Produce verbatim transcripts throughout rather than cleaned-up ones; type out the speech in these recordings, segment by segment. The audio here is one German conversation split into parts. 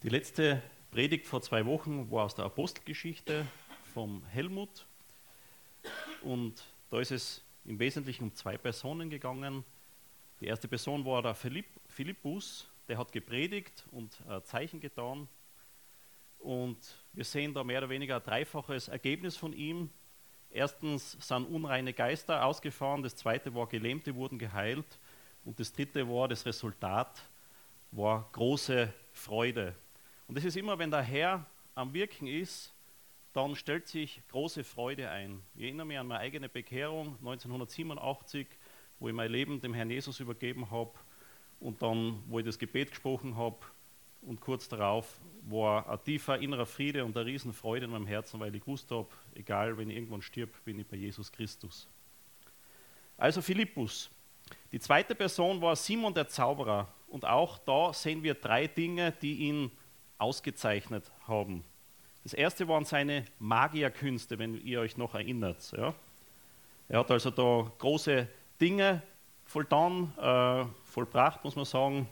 Die letzte Predigt vor zwei Wochen war aus der Apostelgeschichte vom Helmut und da ist es im Wesentlichen um zwei Personen gegangen. Die erste Person war der Philipp, Philippus, der hat gepredigt und äh, Zeichen getan und wir sehen da mehr oder weniger ein dreifaches Ergebnis von ihm. Erstens sind unreine Geister ausgefahren, das zweite war, Gelähmte wurden geheilt und das dritte war, das Resultat war große Freude. Und es ist immer, wenn der Herr am Wirken ist, dann stellt sich große Freude ein. Ich erinnere mich an meine eigene Bekehrung neunzehnhundertsiebenundachtzig, wo ich mein Leben dem Herrn Jesus übergeben habe und dann, wo ich das Gebet gesprochen habe und kurz darauf war ein tiefer innerer Friede und eine Riesenfreude in meinem Herzen, weil ich gewusst habe, egal, wenn ich irgendwann stirb, bin ich bei Jesus Christus. Also Philippus. Die zweite Person war Simon der Zauberer und auch da sehen wir drei Dinge, die ihn ausgezeichnet haben. Das erste waren seine Magierkünste, wenn ihr euch noch erinnert. Ja. Er hat also da große Dinge volltan, äh, vollbracht, muss man sagen,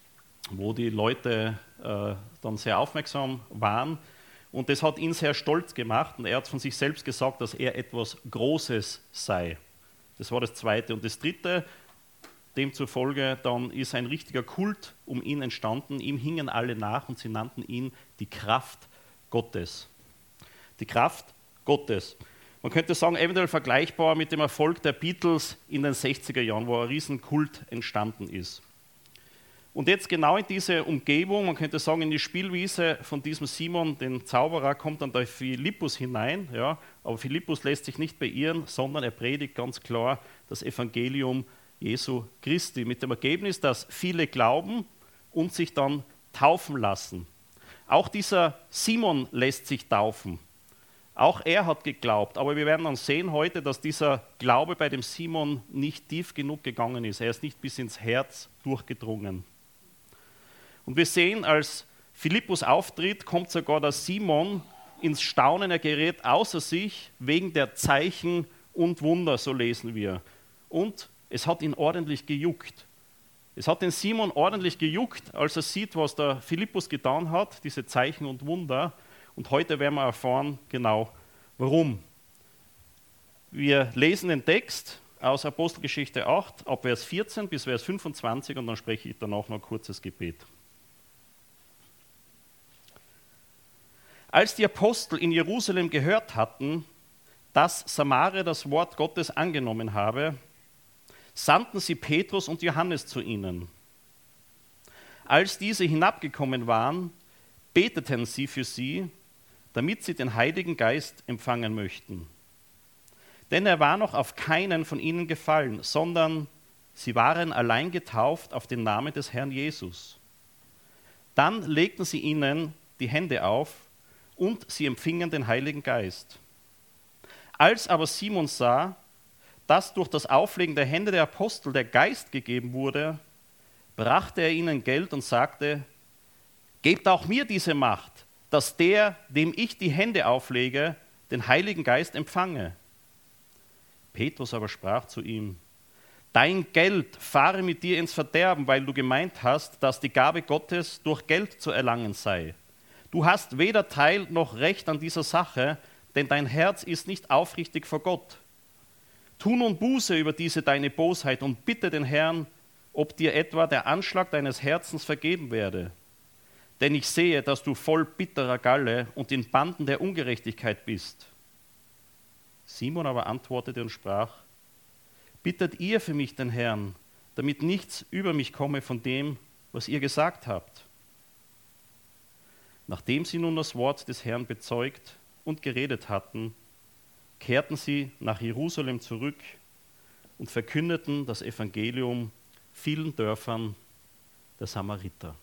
wo die Leute äh, dann sehr aufmerksam waren. Und das hat ihn sehr stolz gemacht und er hat von sich selbst gesagt, dass er etwas Großes sei. Das war das Zweite. Und das Dritte, demzufolge dann ist ein richtiger Kult um ihn entstanden. Ihm hingen alle nach und sie nannten ihn die Kraft Gottes. Die Kraft Gottes. Man könnte sagen, eventuell vergleichbar mit dem Erfolg der Beatles in den sechziger Jahren, wo ein Riesenkult entstanden ist. Und jetzt genau in diese Umgebung, man könnte sagen, in die Spielwiese von diesem Simon, den Zauberer, kommt dann der Philippus hinein. Ja, aber Philippus lässt sich nicht beirren, sondern er predigt ganz klar das Evangelium Jesu Christi, mit dem Ergebnis, dass viele glauben und sich dann taufen lassen. Auch dieser Simon lässt sich taufen. Auch er hat geglaubt, aber wir werden dann sehen heute, dass dieser Glaube bei dem Simon nicht tief genug gegangen ist. Er ist nicht bis ins Herz durchgedrungen. Und wir sehen, als Philippus auftritt, kommt sogar der Simon ins Staunen, er gerät außer sich wegen der Zeichen und Wunder, so lesen wir. Und es hat ihn ordentlich gejuckt. Es hat den Simon ordentlich gejuckt, als er sieht, was der Philippus getan hat, diese Zeichen und Wunder. Und heute werden wir erfahren, genau warum. Wir lesen den Text aus Apostelgeschichte acht, ab Vers vierzehn bis Vers fünfundzwanzig und dann spreche ich danach noch ein kurzes Gebet. Als die Apostel in Jerusalem gehört hatten, dass Samaria das Wort Gottes angenommen habe, sandten sie Petrus und Johannes zu ihnen. Als diese hinabgekommen waren, beteten sie für sie, damit sie den Heiligen Geist empfangen möchten. Denn er war noch auf keinen von ihnen gefallen, sondern sie waren allein getauft auf den Namen des Herrn Jesus. Dann legten sie ihnen die Hände auf und sie empfingen den Heiligen Geist. Als aber Simon sah, dass durch das Auflegen der Hände der Apostel der Geist gegeben wurde, brachte er ihnen Geld und sagte, gebt auch mir diese Macht, dass der, dem ich die Hände auflege, den Heiligen Geist empfange. Petrus aber sprach zu ihm, dein Geld fahre mit dir ins Verderben, weil du gemeint hast, dass die Gabe Gottes durch Geld zu erlangen sei. Du hast weder Teil noch Recht an dieser Sache, denn dein Herz ist nicht aufrichtig vor Gott. Tu nun Buße über diese deine Bosheit und bitte den Herrn, ob dir etwa der Anschlag deines Herzens vergeben werde. Denn ich sehe, dass du voll bitterer Galle und in Banden der Ungerechtigkeit bist. Simon aber antwortete und sprach, bittet ihr für mich den Herrn, damit nichts über mich komme von dem, was ihr gesagt habt. Nachdem sie nun das Wort des Herrn bezeugt und geredet hatten, kehrten sie nach Jerusalem zurück und verkündeten das Evangelium vielen Dörfern der Samariter.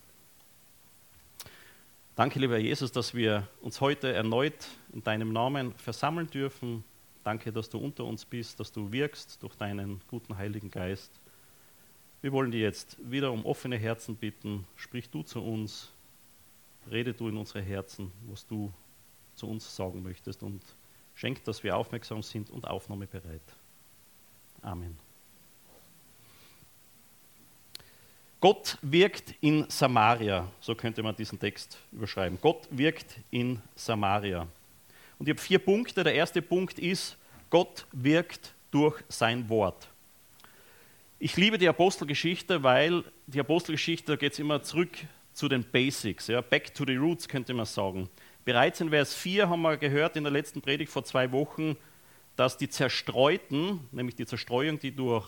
Danke, lieber Jesus, dass wir uns heute erneut in deinem Namen versammeln dürfen. Danke, dass du unter uns bist, dass du wirkst durch deinen guten Heiligen Geist. Wir wollen dir jetzt wieder um offene Herzen bitten. Sprich du zu uns, rede du in unsere Herzen, was du zu uns sagen möchtest und schenk, dass wir aufmerksam sind und aufnahmebereit. Amen. Gott wirkt in Samaria, so könnte man diesen Text überschreiben. Gott wirkt in Samaria. Und ich habe vier Punkte. Der erste Punkt ist, Gott wirkt durch sein Wort. Ich liebe die Apostelgeschichte, weil die Apostelgeschichte, da geht es immer zurück zu den Basics, ja, back to the roots könnte man sagen. Bereits in Vers vier haben wir gehört in der letzten Predigt vor zwei Wochen, dass die Zerstreuten, nämlich die Zerstreuung, die durch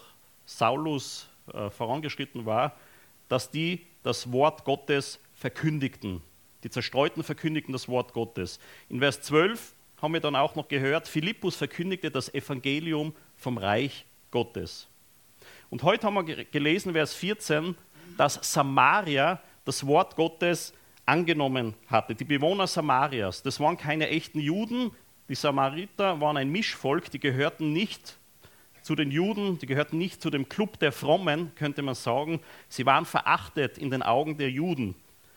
Saulus äh, vorangeschritten war, dass die das Wort Gottes verkündigten. Die Zerstreuten verkündigten das Wort Gottes. In Vers zwölf haben wir dann auch noch gehört, Philippus verkündigte das Evangelium vom Reich Gottes. Und heute haben wir gelesen, Vers vierzehn, dass Samaria das Wort Gottes angenommen hatte. Die Bewohner Samarias, das waren keine echten Juden, die Samariter waren ein Mischvolk, die gehörten nicht zu den Juden, die gehörten nicht zu dem Club der Frommen, könnte man sagen. Sie waren verachtet in den Augen der Juden,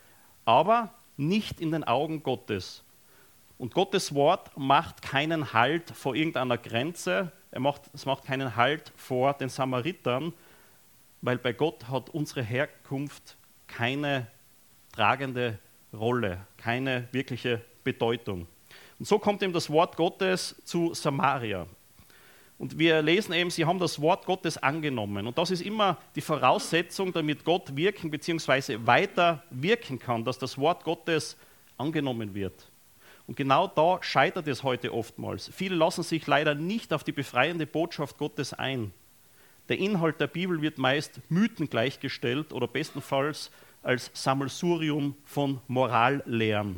aber nicht in den Augen Gottes. Und Gottes Wort macht keinen Halt vor irgendeiner Grenze, er macht, es macht keinen Halt vor den Samaritern, weil bei Gott hat unsere Herkunft keine tragende Rolle, keine wirkliche Bedeutung. Und so kommt eben das Wort Gottes zu Samaria. Und wir lesen eben, sie haben das Wort Gottes angenommen. Und das ist immer die Voraussetzung, damit Gott wirken bzw. weiter wirken kann, dass das Wort Gottes angenommen wird. Und genau da scheitert es heute oftmals. Viele lassen sich leider nicht auf die befreiende Botschaft Gottes ein. Der Inhalt der Bibel wird meist Mythen gleichgestellt oder bestenfalls als Sammelsurium von Morallehren.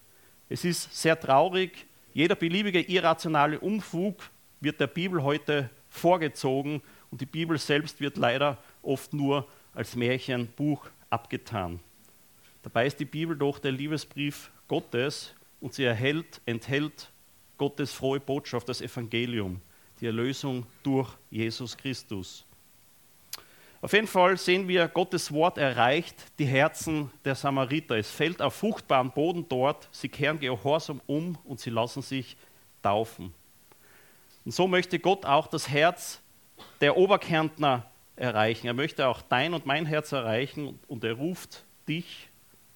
Es ist sehr traurig, jeder beliebige irrationale Unfug wird der Bibel heute vorgezogen und die Bibel selbst wird leider oft nur als Märchenbuch abgetan. Dabei ist die Bibel doch der Liebesbrief Gottes und sie erhält, enthält Gottes frohe Botschaft, das Evangelium, die Erlösung durch Jesus Christus. Auf jeden Fall sehen wir, Gottes Wort erreicht die Herzen der Samariter. Es fällt auf fruchtbaren Boden dort, sie kehren gehorsam um und sie lassen sich taufen. Und so möchte Gott auch das Herz der Oberkärntner erreichen. Er möchte auch dein und mein Herz erreichen und er ruft dich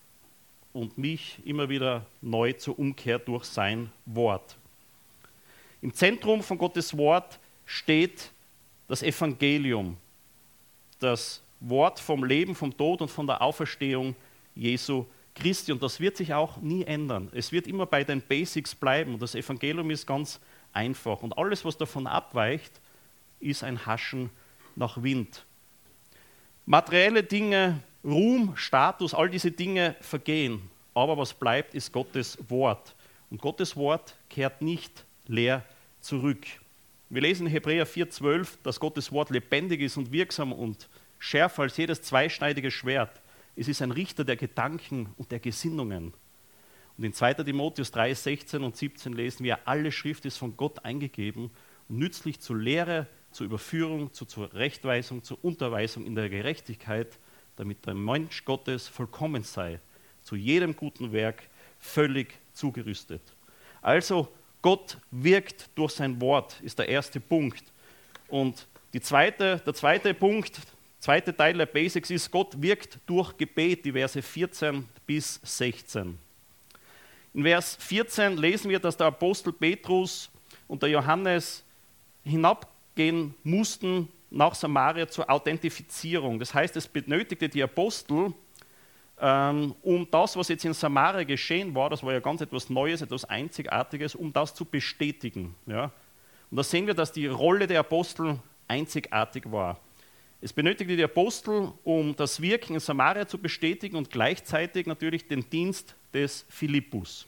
und mich immer wieder neu zur Umkehr durch sein Wort. Im Zentrum von Gottes Wort steht das Evangelium, das Wort vom Leben, vom Tod und von der Auferstehung Jesu Christi. Und das wird sich auch nie ändern. Es wird immer bei den Basics bleiben. Und das Evangelium ist ganz einfach. Und alles, was davon abweicht, ist ein Haschen nach Wind. Materielle Dinge, Ruhm, Status, all diese Dinge vergehen. Aber was bleibt, ist Gottes Wort. Und Gottes Wort kehrt nicht leer zurück. Wir lesen in Hebräer vier zwölf, dass Gottes Wort lebendig ist und wirksam und schärfer als jedes zweischneidige Schwert. Es ist ein Richter der Gedanken und der Gesinnungen. Und in zweiter Timotheus drei sechzehn und siebzehn lesen wir, alle Schrift ist von Gott eingegeben und nützlich zur Lehre, zur Überführung, zur, zur Rechtweisung, zur Unterweisung in der Gerechtigkeit, damit der Mensch Gottes vollkommen sei, zu jedem guten Werk völlig zugerüstet. Also Gott wirkt durch sein Wort, ist der erste Punkt. Und die zweite, der zweite Punkt, zweite Teil der Basics ist, Gott wirkt durch Gebet, die Verse vierzehn bis sechzehn. In Vers vierzehn lesen wir, dass der Apostel Petrus und der Johannes hinabgehen mussten nach Samaria zur Authentifizierung. Das heißt, es benötigte die Apostel, ähm, um das, was jetzt in Samaria geschehen war, das war ja ganz etwas Neues, etwas Einzigartiges, um das zu bestätigen. Ja? Und da sehen wir, dass die Rolle der Apostel einzigartig war. Es benötigte die Apostel, um das Wirken in Samaria zu bestätigen und gleichzeitig natürlich den Dienst des Philippus.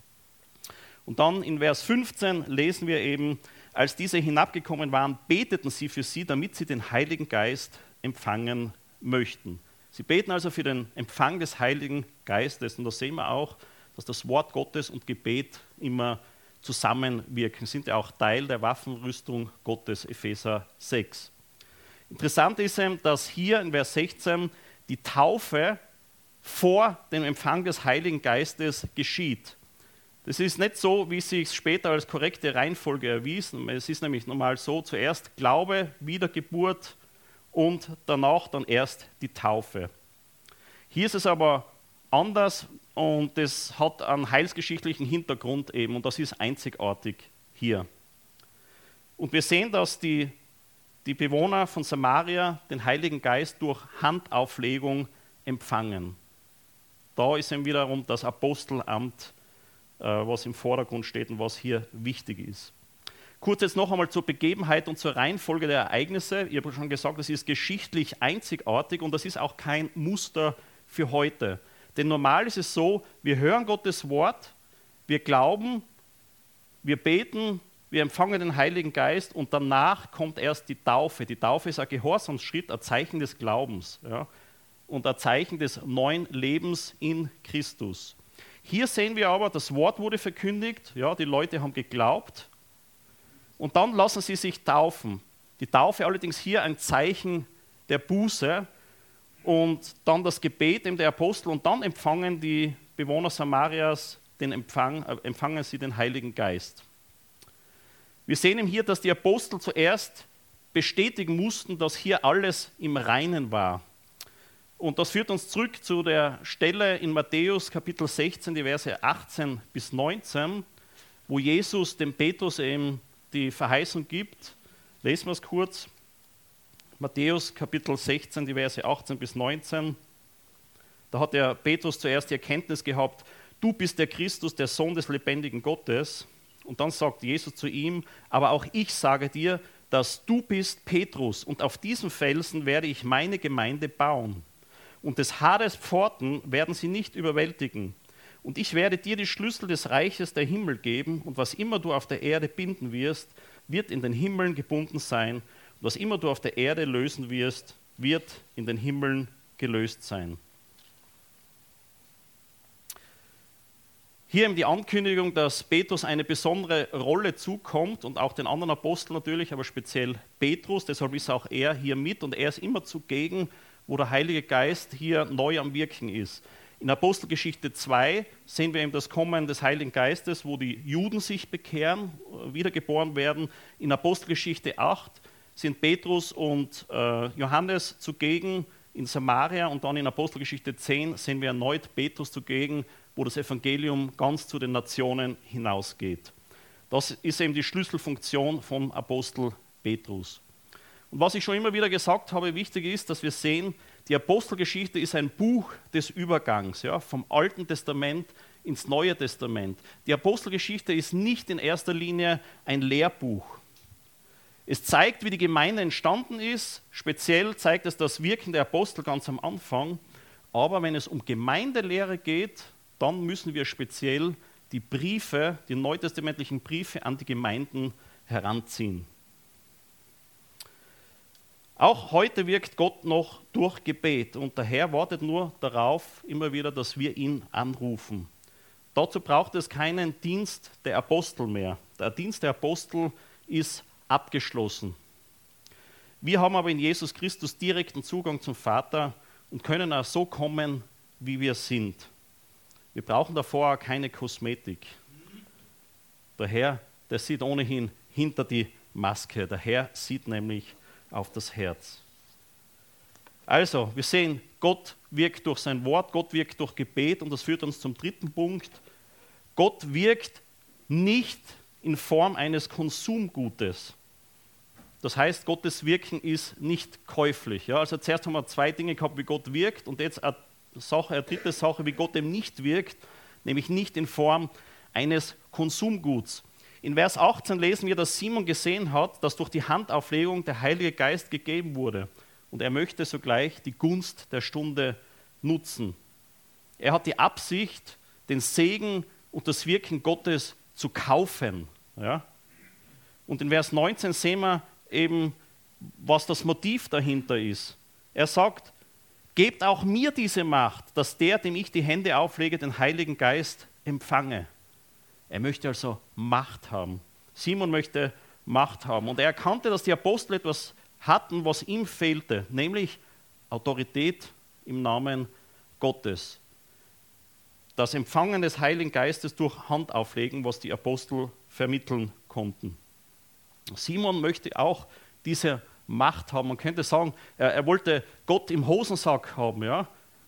Und dann in Vers fünfzehn lesen wir eben, als diese hinabgekommen waren, beteten sie für sie, damit sie den Heiligen Geist empfangen möchten. Sie beten also für den Empfang des Heiligen Geistes. Und da sehen wir auch, dass das Wort Gottes und Gebet immer zusammenwirken, sind ja auch Teil der Waffenrüstung Gottes, Epheser sechs. Interessant ist eben, dass hier in Vers sechzehn die Taufe vor dem Empfang des Heiligen Geistes geschieht. Das ist nicht so, wie es sich später als korrekte Reihenfolge erwiesen. Es ist nämlich normal so, zuerst Glaube, Wiedergeburt und danach dann erst die Taufe. Hier ist es aber anders und das hat einen heilsgeschichtlichen Hintergrund eben und das ist einzigartig hier. Und wir sehen, dass die, die Bewohner von Samaria den Heiligen Geist durch Handauflegung empfangen. Da ist eben wiederum das Apostelamt, äh, was im Vordergrund steht und was hier wichtig ist. Kurz jetzt noch einmal zur Begebenheit und zur Reihenfolge der Ereignisse. Ich habe schon gesagt, das ist geschichtlich einzigartig und das ist auch kein Muster für heute. Denn normal ist es so, wir hören Gottes Wort, wir glauben, wir beten, wir empfangen den Heiligen Geist und danach kommt erst die Taufe. Die Taufe ist ein Gehorsamsschritt, ein Zeichen des Glaubens, ja, und ein Zeichen des neuen Lebens in Christus. Hier sehen wir aber, das Wort wurde verkündigt, ja, die Leute haben geglaubt und dann lassen sie sich taufen. Die Taufe allerdings hier ein Zeichen der Buße und dann das Gebet der Apostel und dann empfangen die Bewohner Samarias den Empfang, äh, empfangen sie den Heiligen Geist. Wir sehen hier, dass die Apostel zuerst bestätigen mussten, dass hier alles im Reinen war. Und das führt uns zurück zu der Stelle in Matthäus Kapitel sechzehn, die Verse achtzehn bis neunzehn, wo Jesus dem Petrus eben die Verheißung gibt. Lesen wir es kurz. Matthäus Kapitel sechzehn, die Verse achtzehn bis neunzehn. Da hat der Petrus zuerst die Erkenntnis gehabt, du bist der Christus, der Sohn des lebendigen Gottes. Und dann sagt Jesus zu ihm, aber auch ich sage dir, dass du bist Petrus und auf diesem Felsen werde ich meine Gemeinde bauen. Und des Hades Pforten werden sie nicht überwältigen. Und ich werde dir die Schlüssel des Reiches der Himmel geben und was immer du auf der Erde binden wirst, wird in den Himmeln gebunden sein. Und was immer du auf der Erde lösen wirst, wird in den Himmeln gelöst sein. Hier eben die Ankündigung, dass Petrus eine besondere Rolle zukommt und auch den anderen Aposteln natürlich, aber speziell Petrus, deshalb ist auch er hier mit und er ist immer zugegen, wo der Heilige Geist hier neu am Wirken ist. In Apostelgeschichte zwei sehen wir eben das Kommen des Heiligen Geistes, wo die Juden sich bekehren, wiedergeboren werden. In Apostelgeschichte acht sind Petrus und äh, Johannes zugegen in Samaria und dann in Apostelgeschichte zehn sehen wir erneut Petrus zugegen, wo das Evangelium ganz zu den Nationen hinausgeht. Das ist eben die Schlüsselfunktion vom Apostel Petrus. Und was ich schon immer wieder gesagt habe, wichtig ist, dass wir sehen, die Apostelgeschichte ist ein Buch des Übergangs, ja, vom Alten Testament ins Neue Testament. Die Apostelgeschichte ist nicht in erster Linie ein Lehrbuch. Es zeigt, wie die Gemeinde entstanden ist, speziell zeigt es das Wirken der Apostel ganz am Anfang, aber wenn es um Gemeindelehre geht, dann müssen wir speziell die Briefe, die neutestamentlichen Briefe an die Gemeinden heranziehen. Auch heute wirkt Gott noch durch Gebet und der Herr wartet nur darauf, immer wieder, dass wir ihn anrufen. Dazu braucht es keinen Dienst der Apostel mehr. Der Dienst der Apostel ist abgeschlossen. Wir haben aber in Jesus Christus direkten Zugang zum Vater und können auch so kommen, wie wir sind. Wir brauchen davor auch keine Kosmetik. Der Herr, der sieht ohnehin hinter die Maske. Der Herr sieht nämlich auf das Herz. Also, wir sehen, Gott wirkt durch sein Wort, Gott wirkt durch Gebet und das führt uns zum dritten Punkt. Gott wirkt nicht in Form eines Konsumgutes. Das heißt, Gottes Wirken ist nicht käuflich. Ja, also zuerst haben wir zwei Dinge gehabt, wie Gott wirkt und jetzt eine, Sache, eine dritte Sache, wie Gott eben nicht wirkt, nämlich nicht in Form eines Konsumguts. In Vers achtzehn lesen wir, dass Simon gesehen hat, dass durch die Handauflegung der Heilige Geist gegeben wurde. Und er möchte sogleich die Gunst der Stunde nutzen. Er hat die Absicht, den Segen und das Wirken Gottes zu kaufen. Ja? Und in Vers neunzehn sehen wir eben, was das Motiv dahinter ist. Er sagt, gebt auch mir diese Macht, dass der, dem ich die Hände auflege, den Heiligen Geist empfange. Er möchte also Macht haben. Simon möchte Macht haben. Und er erkannte, dass die Apostel etwas hatten, was ihm fehlte, nämlich Autorität im Namen Gottes. Das Empfangen des Heiligen Geistes durch Handauflegen, was die Apostel vermitteln konnten. Simon möchte auch diese Macht haben. Man könnte sagen, er, er wollte Gott im Hosensack haben. Ja?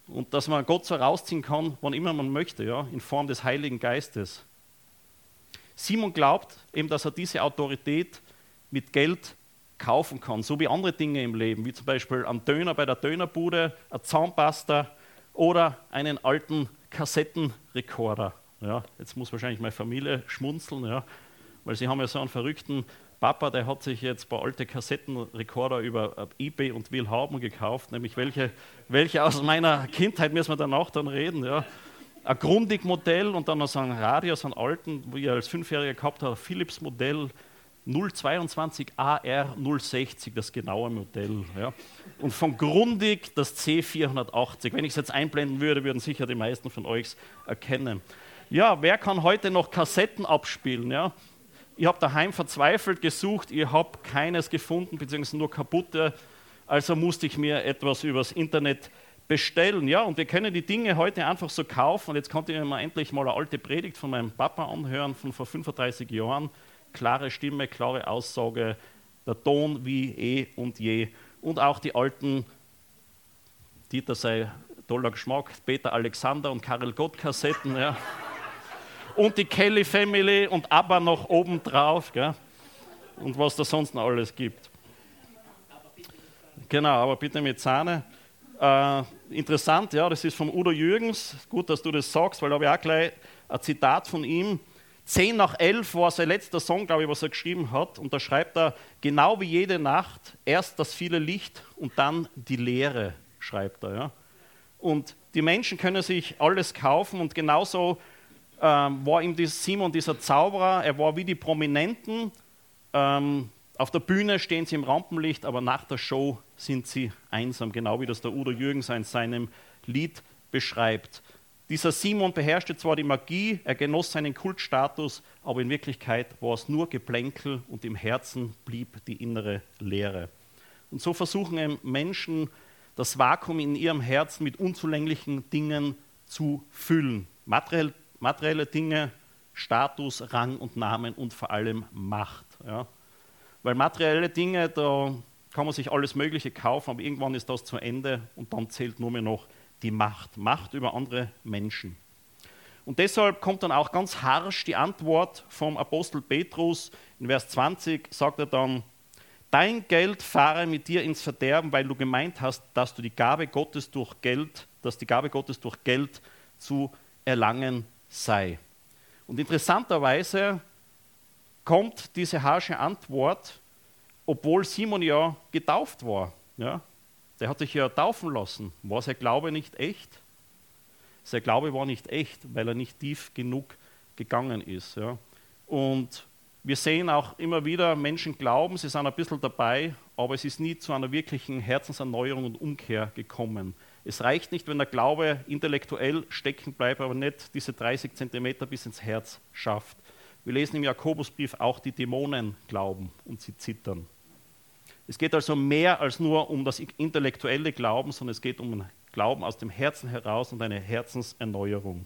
und dass man Gott so rausziehen kann, wann immer man möchte, ja, in Form des Heiligen Geistes. Simon glaubt eben, dass er diese Autorität mit Geld kaufen kann, so wie andere Dinge im Leben, wie zum Beispiel einen Döner bei der Dönerbude, eine Zahnpasta oder einen alten Kassettenrekorder. Ja, jetzt muss wahrscheinlich meine Familie schmunzeln, ja, weil sie haben ja so einen verrückten Papa, der hat sich jetzt ein paar alte Kassettenrekorder über eBay und Willhaben gekauft, nämlich welche, welche aus meiner Kindheit, müssen wir danach dann reden. Ja. Ein Grundig-Modell und dann noch so ein Radio, so einen alten, wie er als Fünfjähriger gehabt hat, ein Philips-Modell, null zweiundzwanzig A R null sechzig, das genaue Modell. Ja. Und von Grundig das C vierhundertachtzig. Wenn ich es jetzt einblenden würde, würden sicher die meisten von euch erkennen. Ja, wer kann heute noch Kassetten abspielen? Ja? Ich habe daheim verzweifelt gesucht, ich habe keines gefunden, beziehungsweise nur kaputte. Also musste ich mir etwas übers Internet bestellen. Ja, und wir können die Dinge heute einfach so kaufen. Und jetzt konnte ich mir endlich mal eine alte Predigt von meinem Papa anhören, von vor fünfunddreißig Jahren. Klare Stimme, klare Aussage, der Ton wie eh und je. Und auch die alten, Dieter sei toller Geschmack, Peter Alexander und Karel Gott Kassetten. Ja. Und die Kelly Family und ABBA noch oben drauf. Gell? Und was da sonst noch alles gibt. Genau, aber bitte mit Sahne. Äh, interessant, ja, das ist von Udo Jürgens. Gut, dass du das sagst, weil da habe ich auch gleich ein Zitat von ihm. Zehn nach elf war sein letzter Song, glaube ich, was er geschrieben hat. Und da schreibt er, genau wie jede Nacht, erst das viele Licht und dann die Leere, schreibt er. Ja. Und die Menschen können sich alles kaufen und genauso ähm, war ihm dieses Simon dieser Zauberer, er war wie die Prominenten. Ähm, auf der Bühne stehen sie im Rampenlicht, aber nach der Show sind sie einsam, genau wie das der Udo Jürgens in seinem Lied beschreibt. Dieser Simon beherrschte zwar die Magie, er genoss seinen Kultstatus, aber in Wirklichkeit war es nur Geplänkel und im Herzen blieb die innere Leere. Und so versuchen eben Menschen, das Vakuum in ihrem Herzen mit unzulänglichen Dingen zu füllen. Materiell, materielle Dinge, Status, Rang und Namen und vor allem Macht. Ja. Weil materielle Dinge, da kann man sich alles Mögliche kaufen, aber irgendwann ist das zu Ende und dann zählt nur mehr noch die Macht, Macht über andere Menschen. Und deshalb kommt dann auch ganz harsch die Antwort vom Apostel Petrus. In Vers zwanzig sagt er dann, dein Geld fahre mit dir ins Verderben, weil du gemeint hast, dass du die Gabe Gottes durch Geld, dass die Gabe Gottes durch Geld zu erlangen sei. Und interessanterweise kommt diese harsche Antwort, obwohl Simon ja getauft war. Ja? Der hat sich ja taufen lassen. War sein Glaube nicht echt? Sein Glaube war nicht echt, weil er nicht tief genug gegangen ist. Ja? Und wir sehen auch immer wieder, Menschen glauben, sie sind ein bisschen dabei, aber es ist nie zu einer wirklichen Herzenserneuerung und Umkehr gekommen. Es reicht nicht, wenn der Glaube intellektuell stecken bleibt, aber nicht diese dreißig Zentimeter bis ins Herz schafft. Wir lesen im Jakobusbrief, auch die Dämonen glauben und sie zittern. Es geht also mehr als nur um das intellektuelle Glauben, sondern es geht um einen Glauben aus dem Herzen heraus und eine Herzenserneuerung.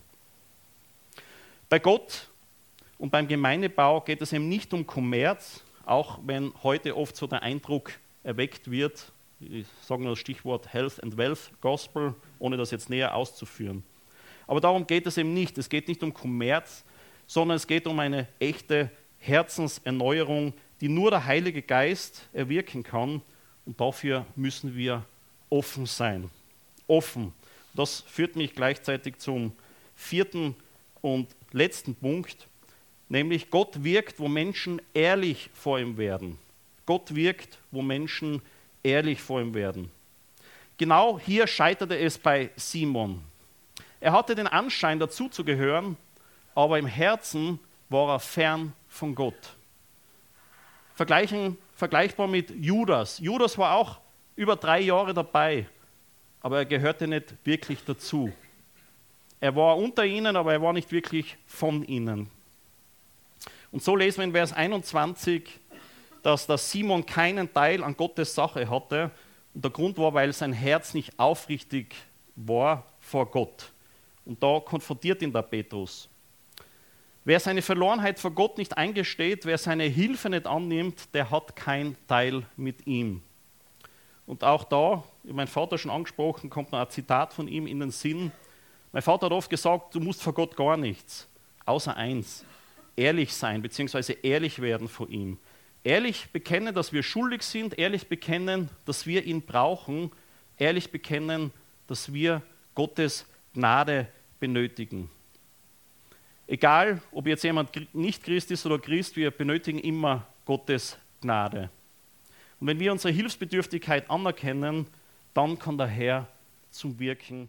Bei Gott und beim Gemeindebau geht es eben nicht um Kommerz, auch wenn heute oft so der Eindruck erweckt wird, ich sage nur das Stichwort Health and Wealth Gospel, ohne das jetzt näher auszuführen. Aber darum geht es eben nicht. Es geht nicht um Kommerz, sondern es geht um eine echte Herzenserneuerung, die nur der Heilige Geist erwirken kann. Und dafür müssen wir offen sein. Offen. Das führt mich gleichzeitig zum vierten und letzten Punkt, nämlich Gott wirkt, wo Menschen ehrlich vor ihm werden. Gott wirkt, wo Menschen ehrlich vor ihm werden. Genau hier scheiterte es bei Simon. Er hatte den Anschein, dazuzugehören, aber im Herzen war er fern von Gott. Vergleichen, vergleichbar mit Judas. Judas war auch über drei Jahre dabei, aber er gehörte nicht wirklich dazu. Er war unter ihnen, aber er war nicht wirklich von ihnen. Und so lesen wir in Vers einundzwanzig, dass der Simon keinen Teil an Gottes Sache hatte. Und der Grund war, weil sein Herz nicht aufrichtig war vor Gott. Und da konfrontiert ihn der Petrus. Wer seine Verlorenheit vor Gott nicht eingesteht, wer seine Hilfe nicht annimmt, der hat keinen Teil mit ihm. Und auch da, ich habe meinen Vater schon angesprochen, kommt noch ein Zitat von ihm in den Sinn. Mein Vater hat oft gesagt, du musst vor Gott gar nichts, außer eins, ehrlich sein, beziehungsweise ehrlich werden vor ihm. Ehrlich bekennen, dass wir schuldig sind, ehrlich bekennen, dass wir ihn brauchen, ehrlich bekennen, dass wir Gottes Gnade benötigen. Egal, ob jetzt jemand nicht Christ ist oder Christ, wir benötigen immer Gottes Gnade. Und wenn wir unsere Hilfsbedürftigkeit anerkennen, dann kann der Herr zum Wirken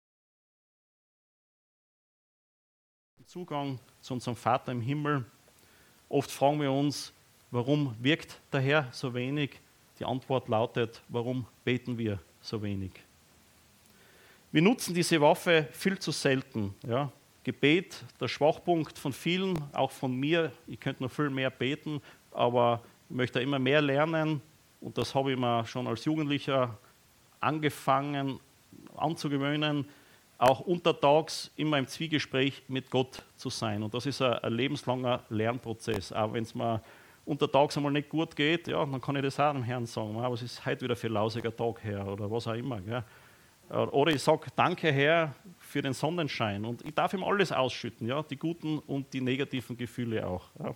Zugang zu unserem Vater im Himmel. Oft fragen wir uns, warum wirkt der Herr so wenig? Die Antwort lautet, warum beten wir so wenig? Wir nutzen diese Waffe viel zu selten. Ja? Gebet, der Schwachpunkt von vielen, auch von mir. Ich könnte noch viel mehr beten, aber ich möchte immer mehr lernen. Und das habe ich mir schon als Jugendlicher angefangen anzugewöhnen, auch untertags immer im Zwiegespräch mit Gott zu sein. Und das ist ein, ein lebenslanger Lernprozess. Auch wenn es mir untertags einmal nicht gut geht, ja, dann kann ich das auch dem Herrn sagen. Ah, was ist heute wieder für ein lausiger Tag, Herr, oder was auch immer. Gell? Oder ich sage, danke Herr für den Sonnenschein. Und ich darf ihm alles ausschütten, ja? Die guten und die negativen Gefühle auch. Ja?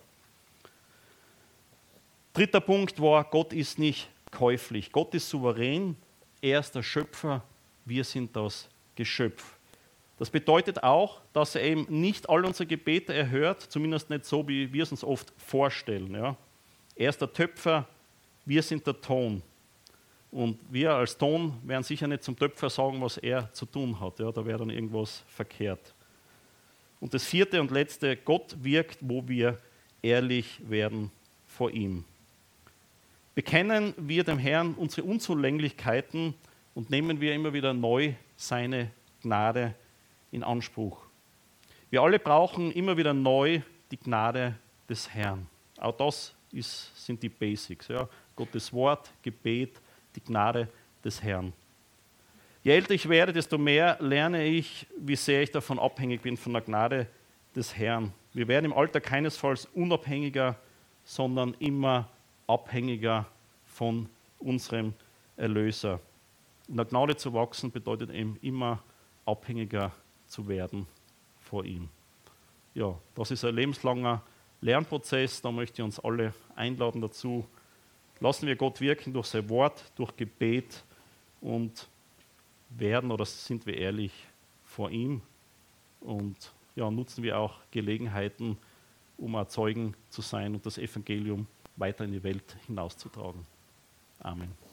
Dritter Punkt war, Gott ist nicht käuflich. Gott ist souverän, er ist der Schöpfer, wir sind das Geschöpf. Das bedeutet auch, dass er eben nicht all unsere Gebete erhört, zumindest nicht so, wie wir es uns oft vorstellen. Ja? Er ist der Töpfer, wir sind der Ton. Und wir als Ton werden sicher nicht zum Töpfer sagen, was er zu tun hat. Ja, da wäre dann irgendwas verkehrt. Und das vierte und letzte, Gott wirkt, wo wir ehrlich werden vor ihm. Bekennen wir dem Herrn unsere Unzulänglichkeiten und nehmen wir immer wieder neu seine Gnade in Anspruch. Wir alle brauchen immer wieder neu die Gnade des Herrn. Auch das ist, sind die Basics. Ja. Gottes Wort, Gebet, die Gnade des Herrn. Je älter ich werde, desto mehr lerne ich, wie sehr ich davon abhängig bin, von der Gnade des Herrn. Wir werden im Alter keinesfalls unabhängiger, sondern immer abhängiger von unserem Erlöser. In der Gnade zu wachsen bedeutet eben immer abhängiger zu werden vor ihm. Ja, das ist ein lebenslanger Lernprozess, da möchte ich uns alle einladen dazu. Lassen wir Gott wirken durch sein Wort, durch Gebet und werden oder sind wir ehrlich vor ihm und ja, nutzen wir auch Gelegenheiten, um ein Zeugen zu sein und das Evangelium weiter in die Welt hinauszutragen. Amen.